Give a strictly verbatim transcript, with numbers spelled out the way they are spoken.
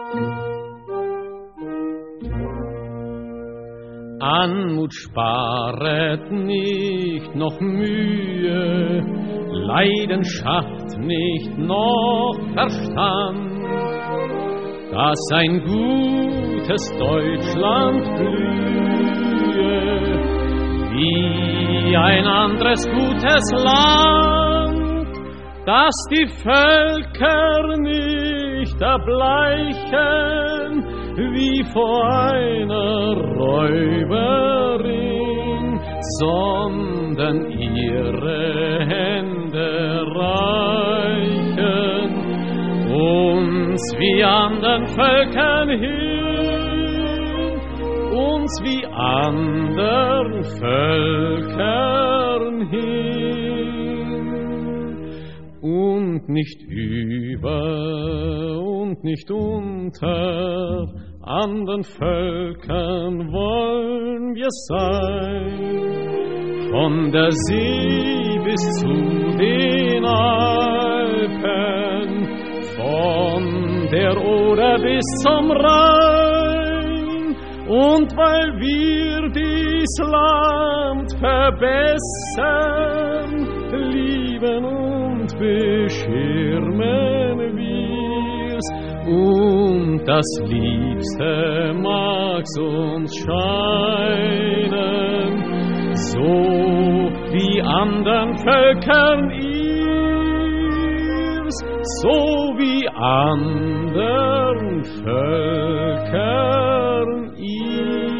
Anmut sparet nicht noch Mühe, Leidenschaft nicht noch Verstand, dass ein gutes Deutschland blühe, wie ein anderes gutes Land, dass die Völker nicht erbleichen, wie vor einer Räuberin, sondern ihre Hände reichen, uns wie anderen Völkern hin, uns wie anderen Völkern hin, und nicht über und nicht unter anderen Völkern wollen wir sein, von der See bis zu den Alpen, von der Oder bis zum Rhein, und weil wir dies Land verbessern, lieben und beschirmen wir's, und das Liebste mag's uns scheinen, so wie anderen Völkern ihrs, so wie anderen Völkern ihrs.